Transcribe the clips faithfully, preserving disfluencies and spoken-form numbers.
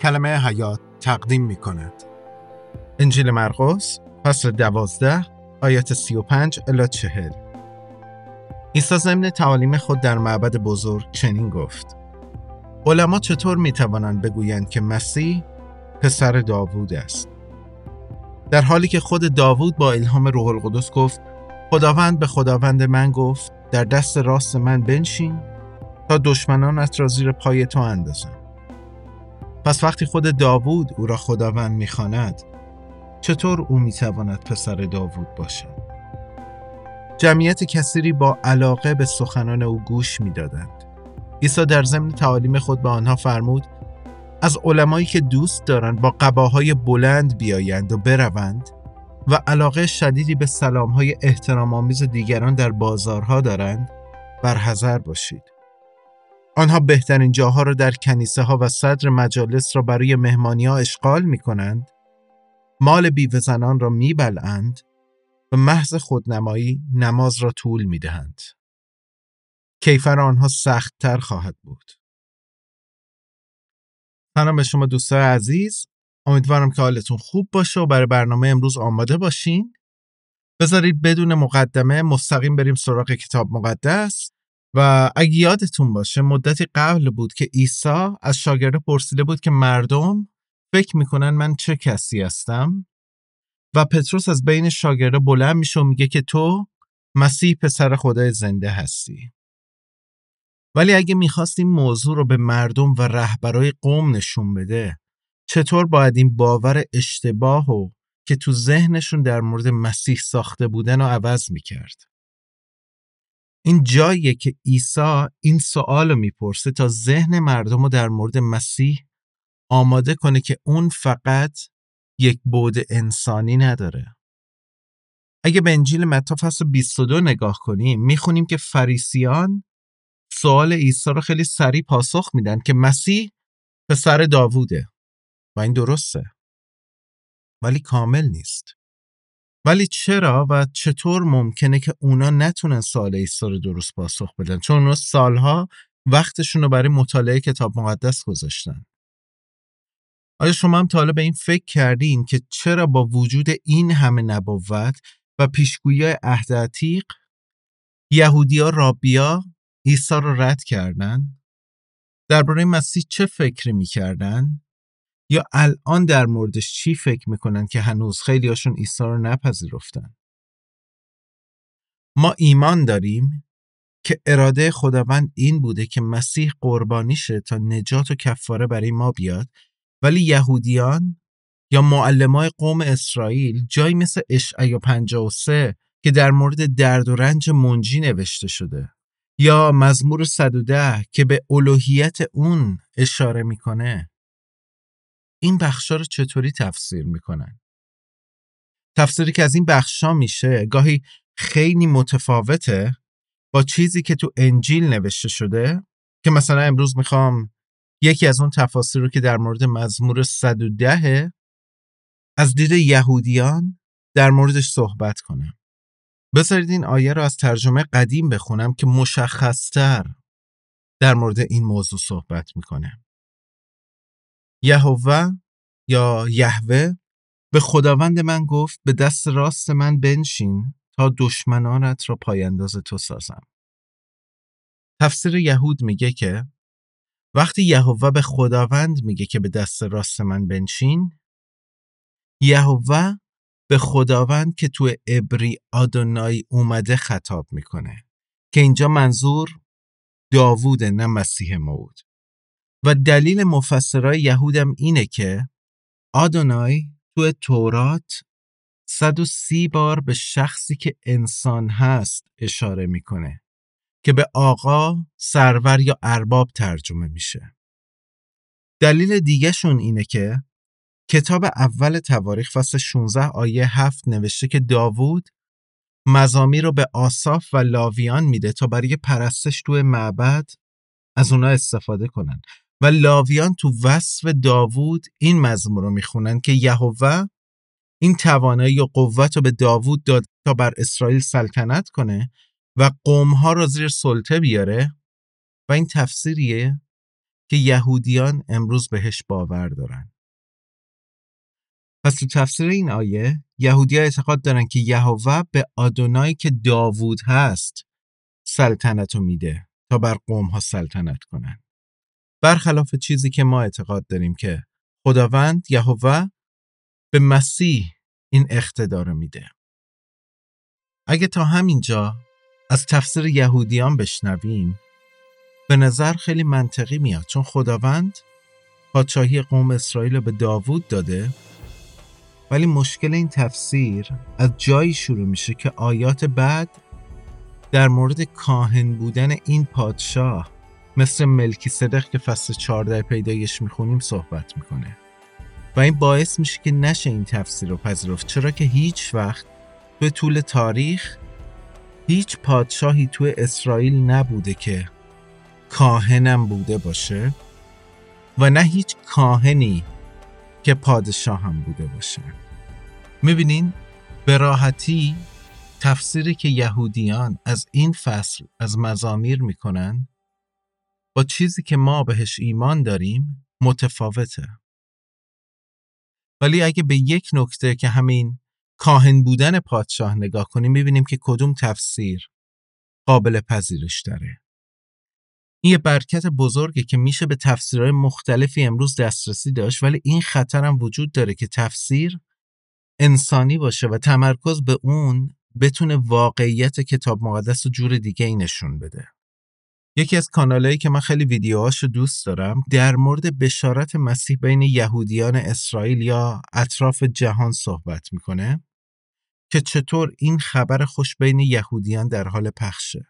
کلمه حیات تقدیم می کند. انجیل مرقس فصل دوازده آیات سی و پنج الی چهل. عیسی ضمن تعالیم خود در معبد بزرگ چنین گفت: علما چطور می توانند بگویند که مسیح پسر داوود است، در حالی که خود داوود با الهام روح القدس گفت: خداوند به خداوند من گفت در دست راست من بنشین تا دشمنانت را زیر پای تو اندازم. پس وقتی خود داوود او را خداوند می‌خواند، چطور او می‌تواند پسر داوود باشد؟ جمعیت کثیری با علاقه به سخنان او گوش می‌دادند. عیسی در ضمن تعالیم خود به آنها فرمود: از علمایی که دوست دارند با قباهای بلند بیایند و بروند و علاقه شدیدی به سلام‌های احترام‌آمیز دیگران در بازارها دارند، برحذر باشید. آنها بهترین جاها را در کنیسه ها و صدر مجالس را برای مهمانی ها اشغال می کنند، مال بیوه زنان را می بلعند و محض خودنمایی نماز را طول می دهند. کیفر آنها سخت تر خواهد بود. سلام به شما دوستان عزیز، امیدوارم که حالتون خوب باشه و برای برنامه امروز آماده باشین. بذارید بدون مقدمه مستقیم بریم سراغ کتاب مقدس. و اگه یادتون باشه مدتی قبل بود که عیسی از شاگرده پرسیده بود که مردم فکر میکنن من چه کسی هستم، و پتروس از بین شاگرده بلند میشه و میگه که تو مسیح پسر خدای زنده هستی. ولی اگه میخواست این موضوع رو به مردم و رهبرای قوم نشون بده، چطور باید این باور اشتباه و که تو ذهنشون در مورد مسیح ساخته بودن رو عوض میکرد؟ این جاییه که عیسی این سوال رو میپرسه تا ذهن مردم رو در مورد مسیح آماده کنه که اون فقط یک بعد انسانی نداره. اگه به انجیل متی فصل بیست و دو نگاه کنیم، میخونیم که فریسیان سوال عیسی رو خیلی سریع پاسخ میدن که مسیح پسر داووده و این درسته، ولی کامل نیست. ولی چرا و چطور ممکنه که اونا نتونن سوال عیسی رو درست پاسخ بدن؟ چون اونا سالها وقتشون رو برای مطالعه کتاب مقدس گذاشتن. آیا شما هم تا حالا به این فکر کردین که چرا با وجود این همه نبوت و پیشگویی عهد عتیق، یهودی‌ها رابیا عیسی رو رد کردن؟ درباره مسیح چه فکری می‌کردن؟ یا الان در موردش چی فکر میکنن که هنوز خیلی هاشون عیسی رو نپذیرفتن؟ ما ایمان داریم که اراده خداوند این بوده که مسیح قربانی شه تا نجات و کفاره برای ما بیاد، ولی یهودیان یا معلمای قوم اسرائیل جایی مثل اشعیا پنجاه و سه که در مورد درد و رنج منجی نوشته شده، یا مزمور صد و ده که به الوهیت اون اشاره میکنه، این بخشا رو چطوری تفسیر میکنن؟ تفسیری که از این بخشا میشه گاهی خیلی متفاوته با چیزی که تو انجیل نوشته شده، که مثلا امروز میخوام یکی از اون تفاسیر رو که در مورد مزمور صد و ده از دید یهودیان در موردش صحبت کنم. بذارید این آیه رو از ترجمه قدیم بخونم که مشخص‌تر در مورد این موضوع صحبت میکنه. یهوه یا یهوه به خداوند من گفت به دست راست من بنشین تا دشمنانت را پایانداز تو سازم. تفسیر یهود میگه که وقتی یهوه به خداوند میگه که به دست راست من بنشین، یهوه به خداوند که تو عبری آدونای اومده خطاب میکنه، که اینجا منظور داوود نه مسیح موعود. و دلیل مفسرای یهودم اینه که آدونای تو تورات صد و سی بار به شخصی که انسان هست اشاره میکنه که به آقا، سرور یا ارباب ترجمه میشه. دلیل دیگه شون اینه که کتاب اول تواریخ فصل شانزده آیه هفت نوشته که داوود مزامیر رو به آساف و لاویان میده تا برای پرستش توی معبد از اونا استفاده کنن، و لاویان تو وصف داوود این مزمور رو میخونن که یهوه این توانایی و قوت رو به داوود داد تا بر اسرائیل سلطنت کنه و قومها رو زیر سلطه بیاره. و این تفسیریه که یهودیان امروز بهش باور دارن. پس تو تفسیر این آیه یهودی‌ها اعتقاد دارن که یهوه به آدونایی که داوود هست سلطنت رو میده تا بر قوم‌ها سلطنت کنن. برخلاف چیزی که ما اعتقاد داریم که خداوند یهوه به مسیح این اقتدار رو میده. اگه تا همینجا از تفسیر یهودیان بشنویم به نظر خیلی منطقی میاد، چون خداوند پادشاهی قوم اسرائیل رو به داوود داده. ولی مشکل این تفسیر از جایی شروع میشه که آیات بعد در مورد کاهن بودن این پادشاه مثل ملکیsedق که فصل چهارده پیدایش میخونیم صحبت میکنه و این باعث میشه که نشه این تفسیر رو پذیرفت، چرا که هیچ وقت به طول تاریخ هیچ پادشاهی تو اسرائیل نبوده که کاهنم بوده باشه و نه هیچ کاهنی که پادشاه هم بوده باشه. میبینین به راحتی تفسیری که یهودیان از این فصل از مزامیر میکنن با چیزی که ما بهش ایمان داریم متفاوته. ولی اگه به یک نکته که همین کاهن بودن پادشاه نگاه کنیم میبینیم که کدوم تفسیر قابل پذیرش داره. این یه برکت بزرگه که میشه به تفسیرهای مختلفی امروز دسترسی داشت، ولی این خطر هم وجود داره که تفسیر انسانی باشه و تمرکز به اون بتونه واقعیت کتاب مقدس رو جور دیگه ای نشون بده. یکی از کانالایی که من خیلی ویدیوهاشو دوست دارم در مورد بشارت مسیح بین یهودیان اسرائیل یا اطراف جهان صحبت میکنه که چطور این خبر خوش بین یهودیان در حال پخشه.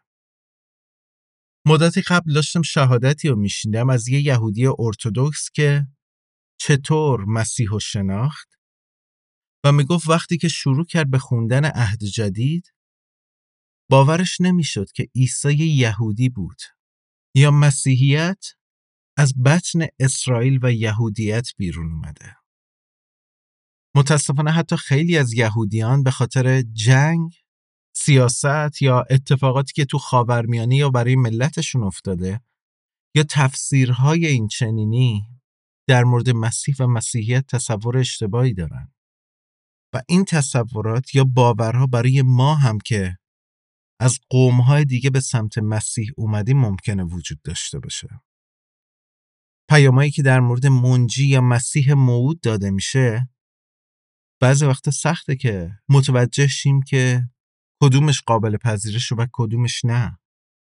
مدتی قبل داشتم شهادتی رو میشیندم از یه یهودی ارتدوکس که چطور مسیح رو شناخت و میگفت وقتی که شروع کرد به خوندن عهد جدید باورش نمیشد که عیسی یهودی بود یا مسیحیت از بطن اسرائیل و یهودیت بیرون اومده. متاسفانه حتی خیلی از یهودیان به خاطر جنگ، سیاست یا اتفاقاتی که تو خاورمیانه یا برای ملتشون افتاده یا تفسیرهای این چنینی در مورد مسیح و مسیحیت تصور اشتباهی دارن و این تصورات یا باورها برای ما هم که از قوم‌های دیگه به سمت مسیح اومدیم ممکنه وجود داشته باشه. پیامایی که در مورد منجی یا مسیح موعود داده میشه بعضی وقتا سخته که متوجه شیم که کدومش قابل پذیرش و کدومش نه.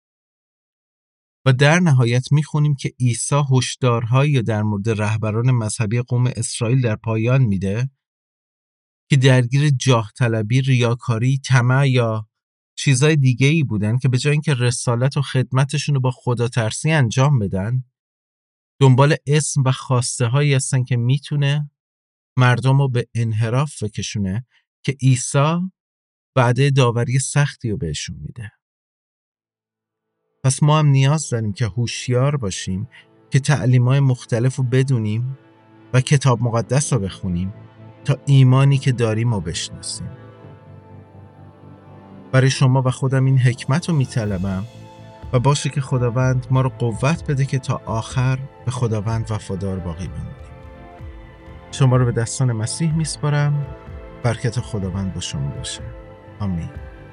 و در نهایت میخونیم که عیسی هشدارهایی در مورد رهبران مذهبی قوم اسرائیل در پایان میده که درگیر جاه طلبی، ریاکاری، طمع یا چیزای دیگه ای بودن که به جای اینکه رسالت و خدمتشون رو با خدا ترسی انجام بدن دنبال اسم و خواسته هایی هستن که میتونه مردم رو به انحراف بکشونه که عیسی وعده داوری سختی رو بهشون میده. پس ما هم نیاز داریم که هوشیار باشیم که تعلیمات مختلف رو بدونیم و کتاب مقدس رو بخونیم تا ایمانی که داریم رو بشناسیم. برای شما و خودم این حکمت رو میطلبم و باشه که خداوند ما رو قوت بده که تا آخر به خداوند وفادار باقی بمونیم. شما رو به دستان مسیح میسپارم. برکت خداوند با شما باشه. آمین.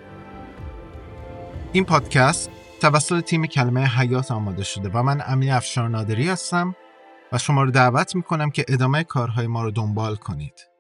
این پادکست توسط تیم کلمه حیات آماده شده و من امین افشار نادری هستم و شما رو دعوت میکنم که ادامه کارهای ما رو دنبال کنید.